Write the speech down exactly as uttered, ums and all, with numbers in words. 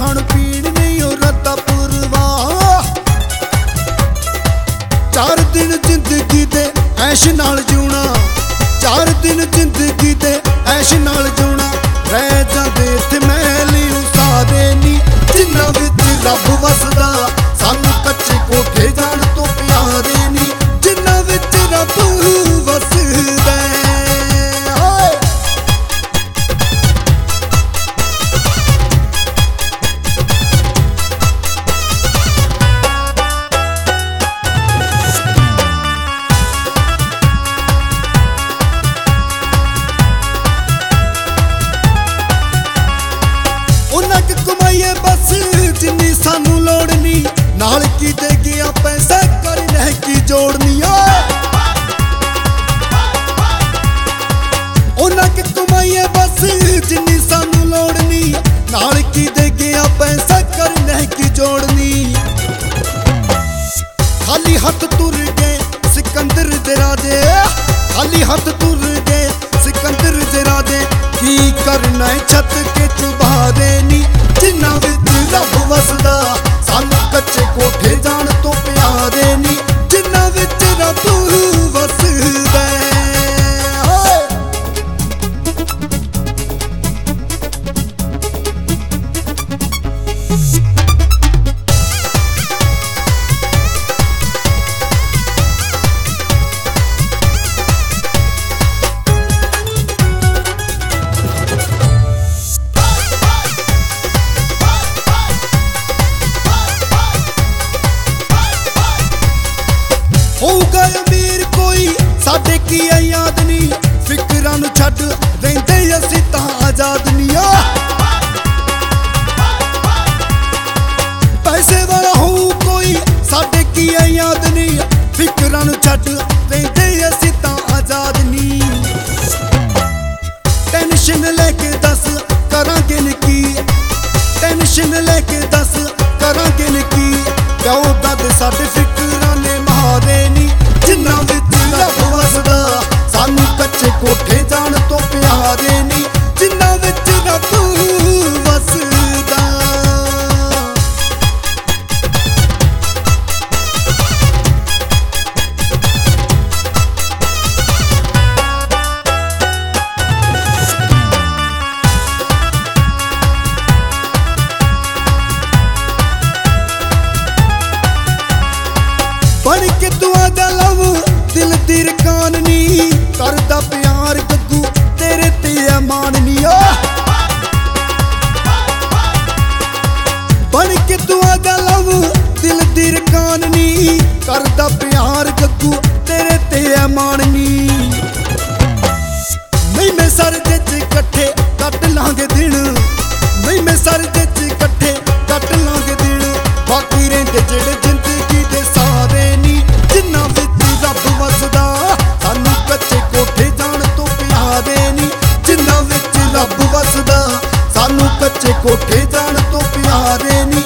खाण पीण नहीं हो रता पुरवा। चार दिन जिंदगी दे ऐश नाल जीना, चार दिन जिंदगी दे ऐश नाल जीना। रह जांदे इत्थे महली सारे नी, जिन्हां विच रब वसदा सानू कच्चे कोठे जाण तो प्यारे नी, जिन्हां विच रब वसदा। कमाइए बस जिन्नी सानू लोड़ नी, नाल की दे गया पैसा कर नहीं की जोड़नी। उन्हां की कमाइए बस जिन्नी सानू लोड़ नी, नाल की दे गया पैसा कर नहीं की जोड़नी। खाली हथ तुर गए सिकंदर दे राजे, खाली हथ तुर गए सिकंदर दे राजे। की करना है छत के चुबारे नी, जिन्हां विच रब वसदा सानू कच्चे कोठे जाण तो प्यारे नी, जिन्हां विच रब वसदा। होगा अमीर कोई साडे की याद नी, फिकरां नू छड्ड रहिंदे असीं तां आजाद नी। पैसे वाला हो कोई साडे की याद नी, फिकरां नू छड्ड रहिंदे असीं तां आजाद नी। टेंशन लेके दस करांगे न की, टेंशन लेके दस करांगे न की। क्यों दद साडे फिकरां ने मारे नी, जिन्हां विच रब वसदा सानू कच्चे कोठे जाण तो प्यारे नी, जिन्हां विच रब वसदा। बन के दुआ दा लव दिल दी रकान नी, करदा प्यार गग्गू तेरे ते अमान नी। बन के दुआ दा लव दिल दी रकान नी, करदा प्यार गग्गू तेरे ते अमान नी। नहीं मैं सर दे च कट्ठे कट लांगे दिन, नहीं मैं सर दे च कट्ठे कट लांगे दिन। बाकी रहिंदे जेड़े जिंदगी दे सारे नी, जिन्हां विच रब वसदा सानू कच्चे कोठे जाण तो प्यारे नी, जिन्हां विच रब वसदा सानू कच्चे कोठे जाण तो प्यारे नी।